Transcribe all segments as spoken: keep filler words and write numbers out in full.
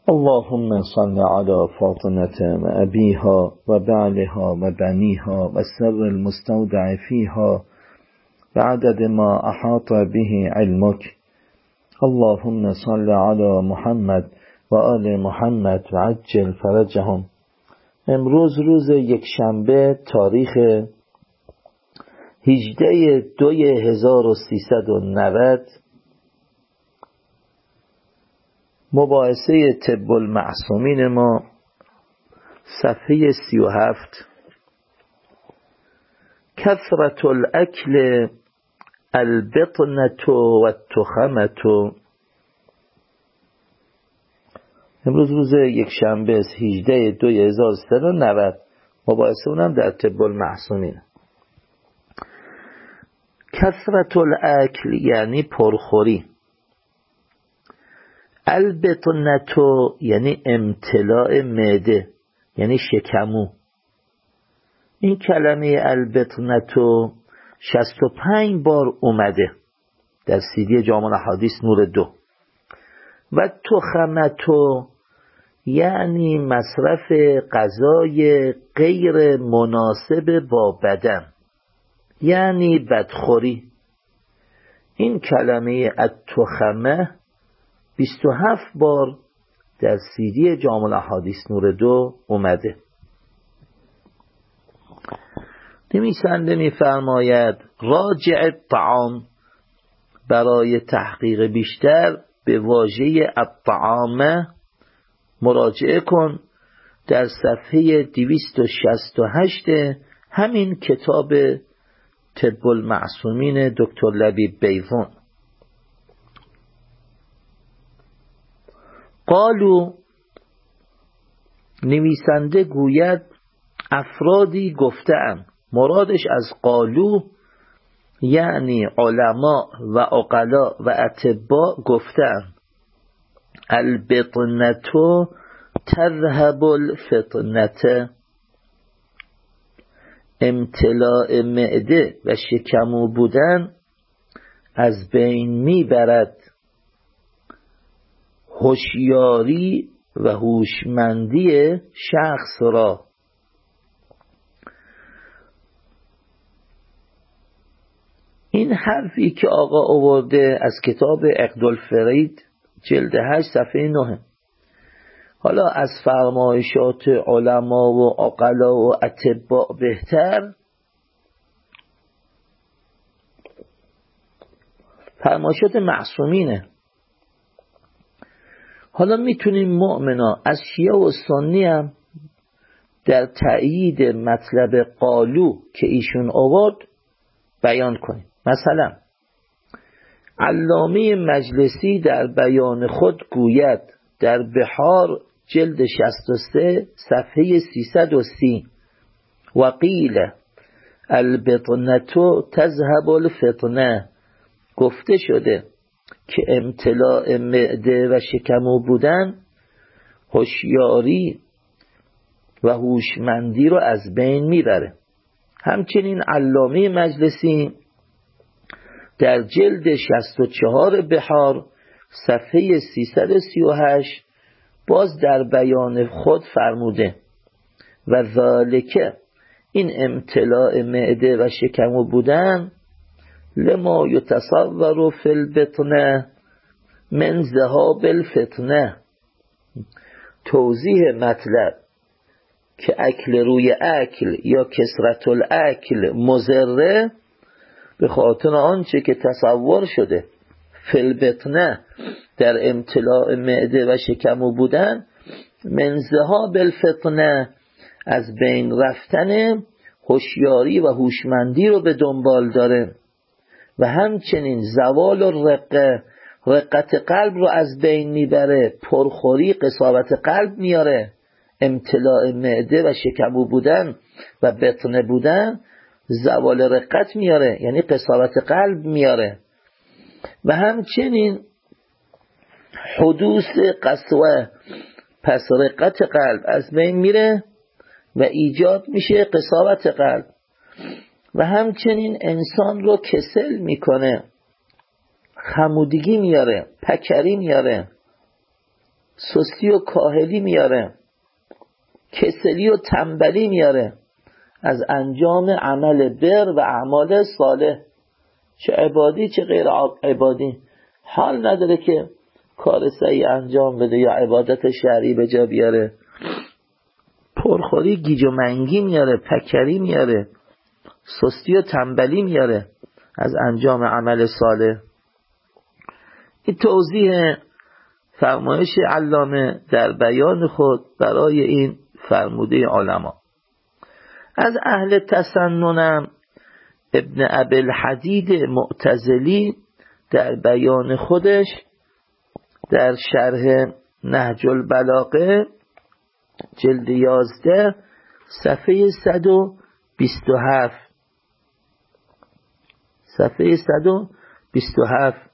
اللهم صل على فاطمة وأبيها وبعلها وبنيها والسر المستودع فيها بعدد ما أحاط به علمك. اللهم صل على محمد و آل محمد و عجل فرجهم. امروز روز یکشنبه تاریخ هجده دوی هزار و سیصد و نود، مباحثه طب المعصومین ما، صفحه سی و هفت. کثرت الاکل البطنة و التخمة. امروز روز یکشنبه هجده دوی هزار و سیصد و نود، مباحثه اونم در طب المعصومین. کثرت الاکل یعنی پرخوری، البطنتو یعنی امتلاء معده، یعنی شکمو. این کلمه البطنتو شصت و پنج بار اومده در سیدی جامع الاحادیث نور دو. و تخمتو یعنی مصرف غذای غیر مناسب با بدن، یعنی بدخوری. این کلمه التخمه بیست و هفت بار در سیدی جامع الاحادیث نور دو اومده. نویسنده می‌فرماید راجع الطعام، برای تحقیق بیشتر به واژه الطعام مراجعه کن در صفحه دویست و شصت و هشت همین کتاب طب المعصومین دکتر لبیب بیضون. قالو، نویسنده گوید افرادی گفتند، مرادش از قالو یعنی علما و عقلا و اطباء گفتند البطنة تذهب الفطنة، امتلاء معده و شکمو بودن از بین میبرد هوشیاری و هوشمندی شخص را. این حرفی که آقا آورده از کتاب عقدالفرید جلد هشت صفحه نه. حالا از فرمایشات علما و عقلا و اطباء بهتر فرمایشات معصومینه. حالا میتونیم مؤمنا از شیعه و سنی هم در تأیید مطلب قالو که ایشون آورد بیان کنیم. مثلا علامه مجلسی در بیان خود گوید در بحار جلد شصت و سه صفحه سیصد و سی و قیل البطنة تذهب الفطنة، گفته شده که امتلاء معده و شکمو بودن هوشیاری و هوشمندی رو از بین میبره. همچنین علامه مجلسی در جلد شصت و چهار بحار صفحه سیصد و سی و هشت باز در بیان خود فرموده و ذالک، این امتلاء معده و شکمو بودن لما یتصور فی البطنه من ذهاب الفطنه، توضیح مطلب که اکل روی اکل یا کثرت الاکل مضره به خاطر آنچه که تصور شده فی البطنه در امتلاء معده و شکمو بودن من ذهاب الفطنه از بین رفتن هوشیاری و هوشمندی رو به دنبال داره و همچنین زوال الرقه، رقت قلب رو از بین میبره، پرخوری قساوت قلب میاره. امتلاء معده و شکمو بودن و بطنه بودن زوال رقت میاره، یعنی قساوت قلب میاره. و همچنین حدوث قسوه، پس رقت قلب از بین میره و ایجاد میشه قساوت قلب. و همچنین انسان رو کسل میکنه، خمودگی میاره، پکری میاره. سستی و کاهلی میاره، کسلی و تنبلی میاره از انجام عمل بر و اعمال صالح، چه عبادی چه غیر عبادی. حال نداره که کار صحیح انجام بده یا عبادت شرعی به جا بیاره. پرخوری گیج و منگی میاره، پکری میاره، سستی و تنبلی میاره از انجام عمل صالح. این توضیح فرمایش علامه در بیان خود برای این فرموده علما. از اهل تسننم ابن ابی‌الحدید معتزلی در بیان خودش در شرح نهج البلاغه جلد یازده صفحه صد و بیست و هفت صفحه صد و بیست و هفت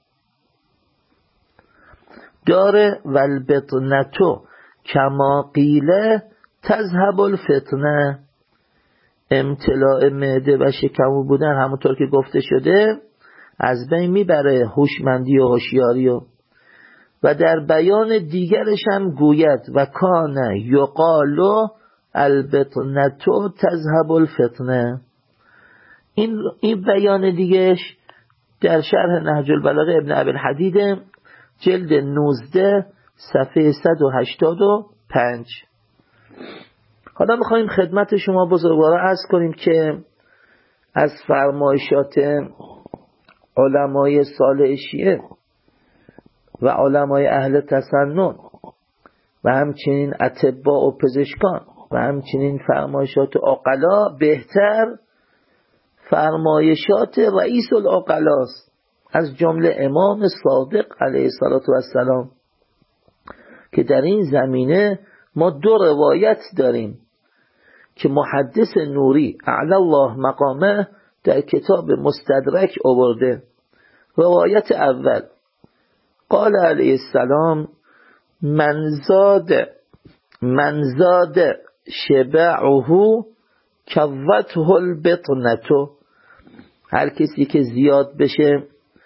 داره والبطنتو کما قیله تذهب الفتنه، امتلاء معده و شکم بودن همونطور که گفته شده از بین میبره هوشمندی و هوشیاری و و در بیان دیگرش هم گوید و کان یقال البطنتو تذهب الفتنه. این این بیان دیگهش در شرح نهج البلاغه ابن ابی‌الحدید جلد نوزده صفحه صد و هشتاد و پنج. حالا میخوایم خدمت شما بزرگوارا عرض کنیم که از فرمایشات علمای صالح شیعه و علمای اهل تسنن و همچنین اطباء و پزشکان و همچنین فرمایشات عقلا بهتر فرمایشات رئیس العقلاست، از جمله امام صادق علیه السلام، که در این زمینه ما دو روایت داریم که محدث نوری اعلی الله مقامه در کتاب مستدرک آورده. روایت اول قال علیه السلام من زاد من زاد شبعه کوته البطنه، هر کسی که زیاد بشه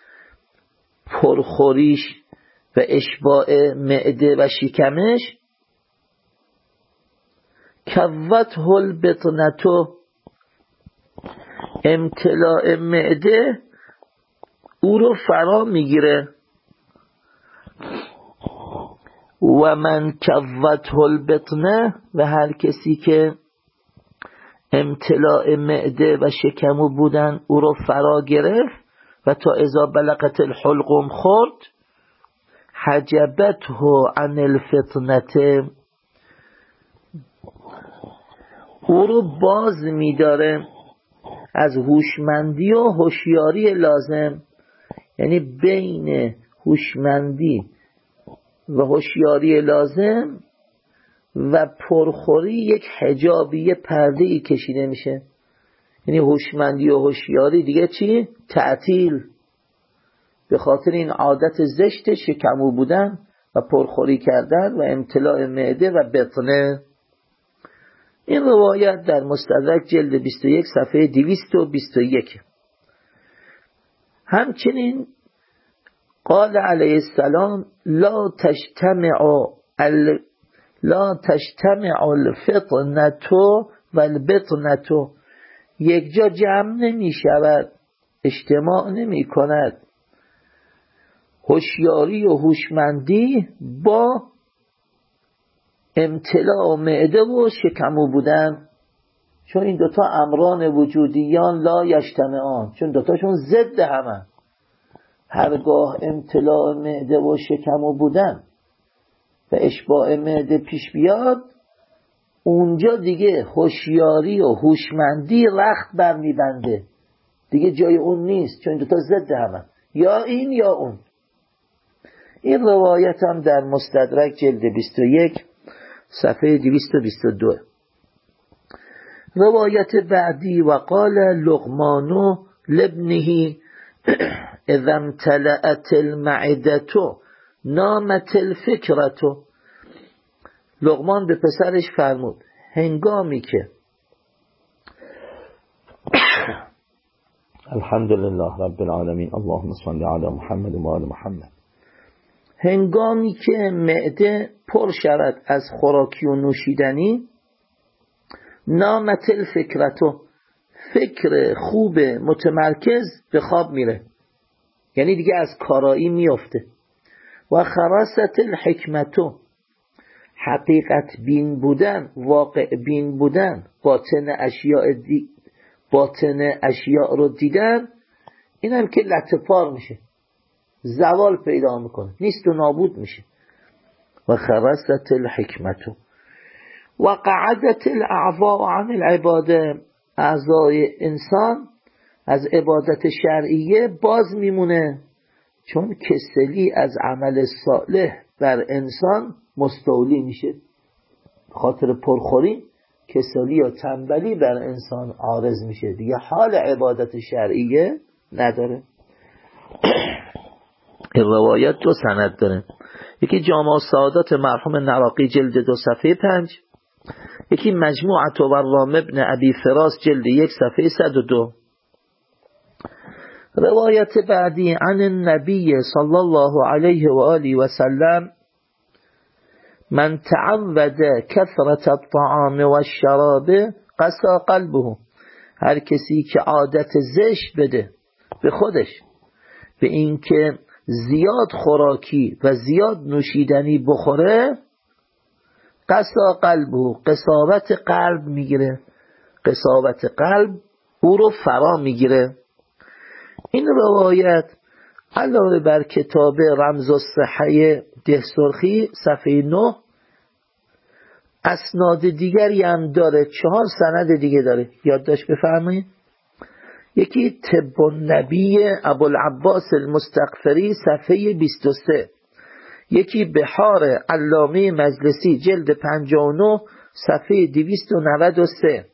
پرخوریش و اشباع معده و شکمش، کوته البطنه امتلاء معده او رو فرا میگیره. و من کوته البطنه، و هر کسی که امتلاء معده و شکمو بودن او رو فرا گرفت و تا اذا بلغت الحلقوم خورد، حجبته عن الفتنه، او رو باز میداره از هوشمندی و هوشیاری لازم. یعنی بین هوشمندی و هوشیاری لازم و پرخوری یک حجابی، یک پرده‌ای کشیده میشه. یعنی هوشمندی و هوشیاری دیگه چی؟ تعطیل، به خاطر این عادت زشت شکمو بودن و پرخوری کردن و امتلاء معده و بطنه. این روایت در مستدرک جلد بیست و یک صفحه دویست و بیست و یک. همچنین قال علیه السلام لا تجتمع ال لا تجتمع الفطنة والبطنة، یک جا جمع نمی شود، اجتماع نمی کند هوشیاری و هوشمندی با امتلاء معده و شکمو بودن، چون این دوتا امران وجودیان لا یجتمعان، چون دوتاشون ضد همه. هرگاه امتلاء معده و شکمو بودن و اشباع معده پیش بیاد، اونجا دیگه هوشیاری و هوشمندی رخت بر میبنده، دیگه جای اون نیست، چون دوتا ضد همه، یا این یا اون. این روایت هم در مستدرک جلد بیست و یک صفحه دویست و بیست و دو. روایت بعدی و قال لقمان لابنه اذا امتلأت المعده نامت الفکرة، لقمان به پسرش فرمود هنگامی که الحمدلله رب العالمین اللهم صل علی محمد و آل محمد، هنگامی که معده پر شود از خوراکی و نوشیدنی، نامت الفکرتو، فکر خوب متمرکز به خواب میره، یعنی دیگه از کارایی میفته. و خراست الحکمتو، حقیقت بین بودن، واقع بین بودن، باطن اشیاء دی باطن اشیاء رو دیدن، این هم که لطپار میشه، زوال پیدا میکنه، نیست و نابود میشه. و خرست الحکمتو و قعدت الاعضاء عن العباده، اعضای انسان از عبادت شرعیه باز میمونه، چون کسلی از عمل صالح بر انسان مستولی میشه. خاطر پرخوری کسلی یا تنبلی بر انسان عارض میشه، دیگه حال عبادت شرعیه نداره. این روایت دو سند داره، یکی جامع السعادات مرحوم نراقی جلد دو صفحه پنج، یکی مجموعة ورام ابن ابی فراس جلد یک صفحه صد و دو. روایت بعدی عن النبی صلی الله علیه و آله و سلم: من تعود کثرت الطعام و الشراب قسا قلبه، هر کسی که عادت زشت بده به خودش به این که زیاد خوراکی و زیاد نوشیدنی بخوره، قسا قلبه، قساوت قلب میگیره، قساوت قلب او رو فرا میگیره. این روایت علاوه بر کتاب رمز الصحه دهسرخی صفحه نه اسناد دیگری هم داره، چهار سند دیگه داره، یادداشت بفرمایید. یکی طب النبی ابوالعباس المستغفری صفحه بیست و سه، یکی بحار علامه مجلسی جلد پنجاه و نه صفحه دویست و نود و سه،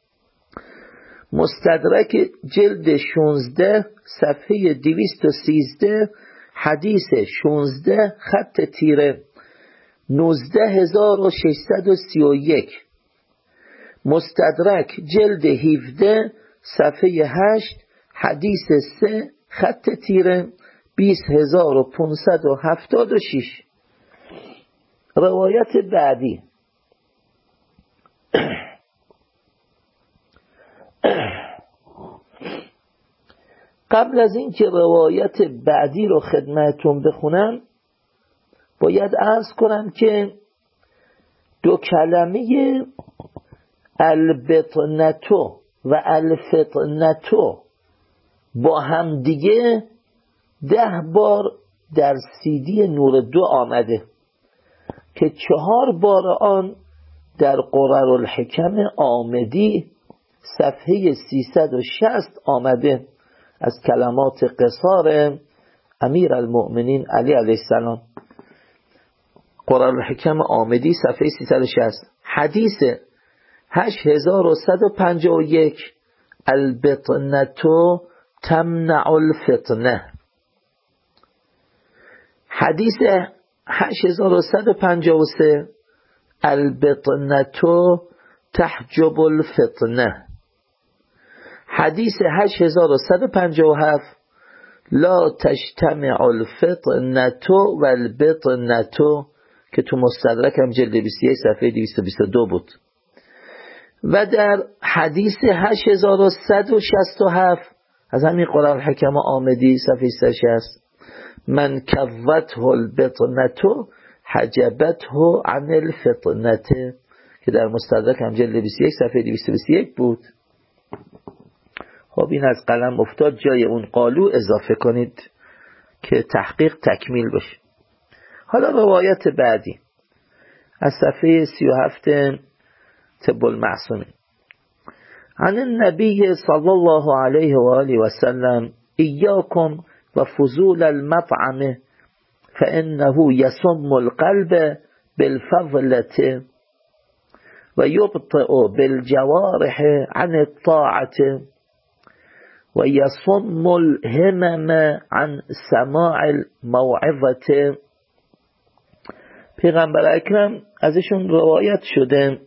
مستدرک جلد شانزده صفحه دویست و سیزده، حدیث شانزده خط تیره نوزده هزار و ششصد و سی و یک، مستدرک جلد هفده صفحه هشت، حدیث سه خط تیره بیست هزار و پانصد و هفتاد و شش. روایت بعدی قبل از این که روایت بعدی رو خدمتون بخونم باید عرض کنم که دو کلمه البطنتو و الفطنتو با هم دیگه ده بار در سیدی نور دو آمده که چهار بار آن در قرر الحکم آمدی صفحه سیصد و شصت آمده از کلمات قصار امیر المؤمنین علی علیه السلام. قرر الحکم آمدی صفحه سیصد و شصت، حدیث هشت هزار و صد و پنجاه و یک البطنتو تمنع الفتنه، حدیث هشت هزار و صد و پنجاه و سه البطنتو تحجب الفتنه، حدیث هشت هزار و صد و پنجاه و هفت لا تجتمع الفتنتو و البطنتو که تو مستدرک هم جلد بیست و یک صفحه دویست و بیست و دو بود. و در حدیث هشت هزار و صد و شصت و هفت از همین قرآن حکم آمدی صفحه صد و شصت من کوته البطنتو حجبته عن الفتنته که در مستدرک هم جلد بیست و یک صفحه دویست و بیست و یک بود. خب این از قلم افتاد، جای اون قالو اضافه کنید که تحقیق تکمیل بشه. حالا روایت بعدی از صفحه سی و هفت طب المعصومین. عن النبی صلی الله علیه و آله و سلم ایاکم و فضول المطعم فانه یسم القلب بالفضلة و یبطئ بالجوارح عن الطاعة و یصم الهمم عن سماع الموعظة. پیغمبر اکرم ازشون روایت شده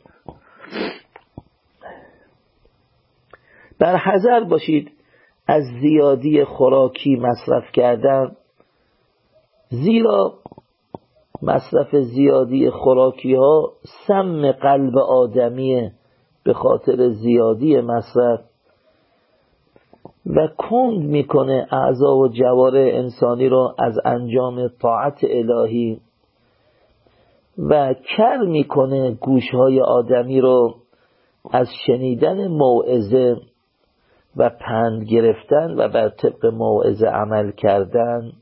بر حذر باشید از زیادی خوراکی مصرف کردن، زیرا مصرف زیادی خوراکی ها سم قلب آدمیه به خاطر زیادی مصرف و کند میکنه اعضا و جوارح انسانی رو از انجام طاعت الهی و کر میکنه گوشهای آدمی رو از شنیدن موعظه و پند گرفتن و بر طبق موعظه عمل کردن.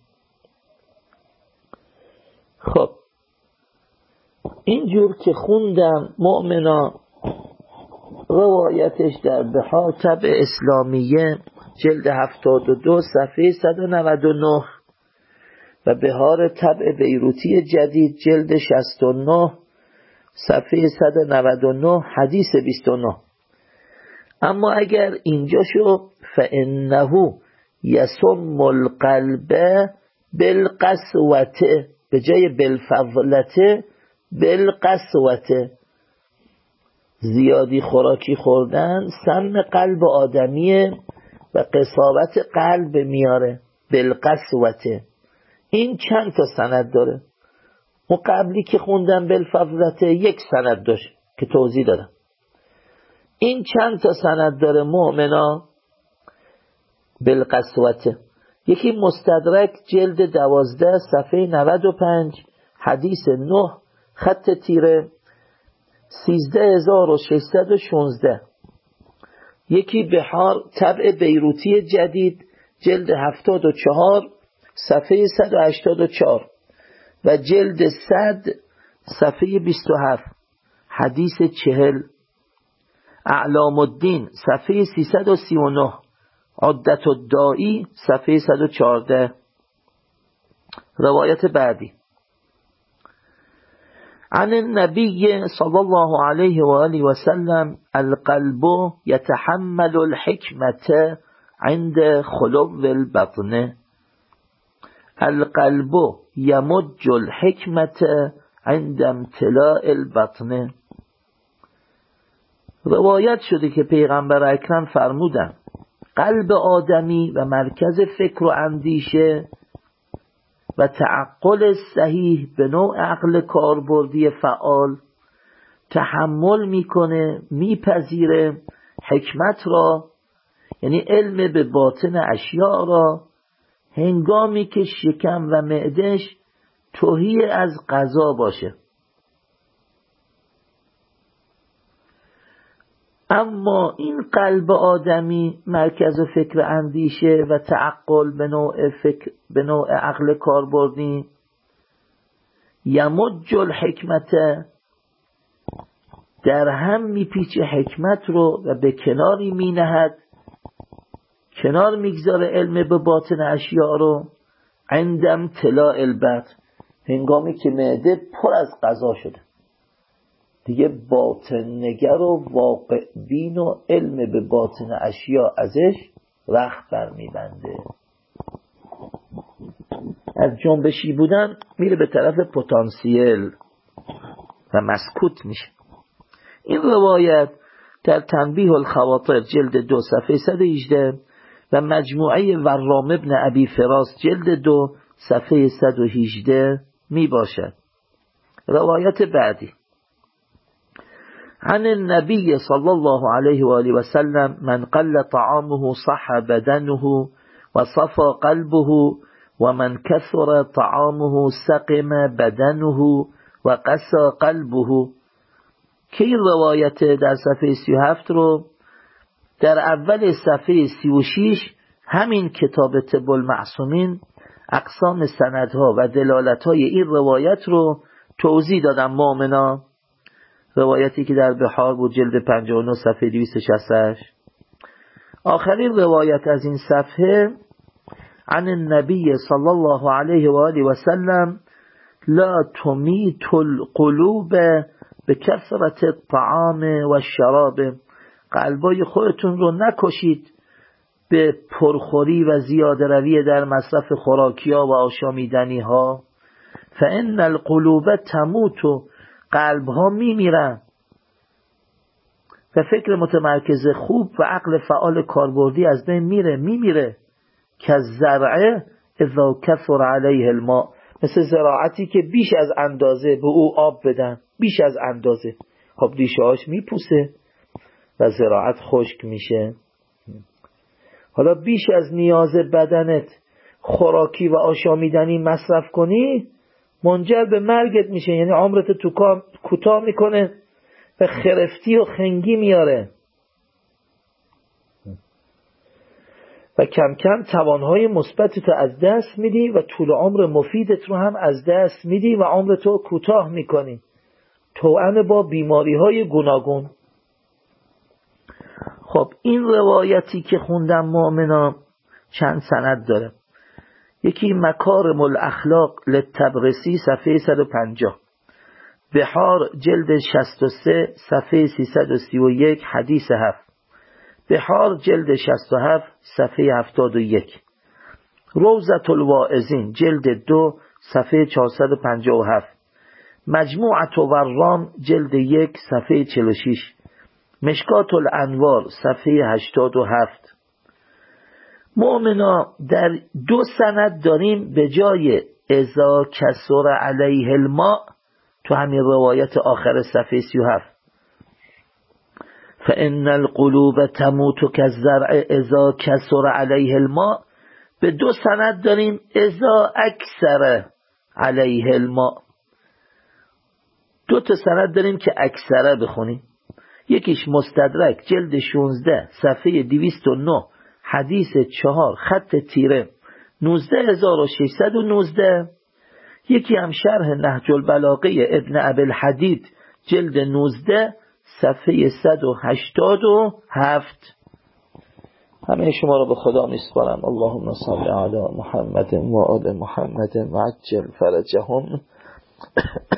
خب اینجور که خوندم مؤمنا، روایتش در بحار طبع اسلامیه جلد هفتاد و دو صفحه صد و نود و نه و بحار طبع بیروتی جدید جلد شصت و نه صفحه صد و نود و نه حدیث بیست و نه. اما اگر اینجا شو فإنه یسم القلب بالقسوة به جای بالفضلة بالقسوة، زیادی خوراکی خوردن سم قلب آدمیه و قساوت قلب میاره. بالقسوة این چند تا سند داره؟ اون قبلی که خوندم بالفضلة یک سند داشت که توضیح دادم. این چند تا سند داره مؤمنا؟ بالقسوة یکی مستدرک جلد دوازده صفحه نود و پنج حدیث نه خط تیره سیزده هزار و ششصد و شانزده، یکی بحار طبع بیروتی جدید جلد هفتاد و چهار صفحه صد و هشتاد و چهار و جلد صد صفحه بیست و هفت حدیث چهل، اعلام الدین صفحه سیصد و سی و نه، عدت الدائی صفحه صد و چهارده. روایت بعدی عن النبي صلى الله عليه وآله وسلم القلب يتحمل الحكمة عند خلو البطن. القلب يمج الحكمة عند امتلاء البطن. روایت شده که پیغمبر اکرم فرمودن قلب آدمی و مرکز فکر و اندیشه و تعقل صحیح به نوع عقل کاربردی فعال تحمل میکنه، میپذیره حکمت را، یعنی علم به باطن اشیاء را، هنگامی که شکم و معده‌اش تهی از غذا باشه. اما این قلب آدمی مرکز فکر اندیشه و تعقل به نوع فکر به نوع عقل کاربردی یمج الحکمت در هم میپیچه حکمت رو و به کناری مینهد، کنار میگذاره علم به باطن اشیاء رو عند امتلاء البطن هنگامی که معده پر از غذا شده، دیگه باطن نگر و واقع بین و علم به باطن اشیاء ازش رخت بر میبنده. از جنبشی بودن میره به طرف پتانسیل و مسکوت میشه. این روایت در تنبیه الخواطر جلد دو صفحه صد و هجده و مجموعه ورام ابن ابی فراس جلد دو صفحه صد و هجده می باشد. روایت بعدی عن النبي صلى الله عليه وآله وسلم من قل طعامه صح بدنه وصفى قلبه ومن كثر طعامه سقم بدنه وقسى قلبه. که این روایت در صفحه سی و هفت رو در اول صفحه سی و شش همین کتاب طب المعصومین اقسام سندها و دلالتهای این روایت رو توضیح دادم مؤمنا. روایتی که در بحار بود جلد پنجاه و نه صفحه دویست و شصت و هشت. آخرین روایت از این صفحه عن النبي صلی الله علیه و آله و سلم لا تمیت القلوب بکثرت الطعام و الشراب. قلبای خودتون رو نکشید به پرخوری و زیاده روی در مصرف خوراکی ها و آشامیدنی ها. فان القلوب تموت، قلب ها میمیرن و فکر متمرکز خوب و عقل فعال کاربردی از بین میره میمیره که زرعه اذا کثر علیه الماء، مثل زراعتی که بیش از اندازه به او آب بدن، بیش از اندازه، خب ریشه هاش میپوسه و زراعت خشک میشه. حالا بیش از نیاز بدنت خوراکی و آشامیدنی مصرف کنی منجر به مرگت میشه، یعنی عمرت تو کار کوتاه میکنه و خرفتی و خنگی میاره و کم کم توانهای مثبتت رو از دست میدی و طول عمر مفیدت رو هم از دست میدی و عمرت رو کوتاه میکنی، توأم با بیماری های گوناگون. خب این روایتی که خوندم مؤمنا چند سند داره. یکی مکارم الاخلاق للطبرسی صفحه صد و پنجاه، بحار جلد شصت و سه صفحه سیصد و سی و یک حدیث هفت، بحار جلد شصت و هفت صفحه هفتاد و یک، روضة الواعظین جلد دو صفحه چهارصد و پنجاه و هفت، مجموعة ورام جلد یک صفحه چهل و شش، مشکات الانوار صفحه هشتاد و هفت. مؤمنا در دو سند داریم به جای اذا کسر علیه الماء تو همین روایت آخر صفحه سی و هفت فإن القلوب تموت كالزرع اذا کسر علیه الماء، به دو سند داریم اذا اکثر علیه الماء. دو تا سند داریم که اکثره بخونیم. یکیش مستدرک جلد شانزده صفحه دویست و نه حدیث چهار خط تیره نوزده هزار و ششصد و نوزده، یکی هم شرح نهج البلاغه ابن ابی الحدید جلد نوزده صفحه صد و هشتاد و هفت. همه شما را به خدا میسپارم. اللهم صل علی محمد و آل محمد و عجل فرجهم.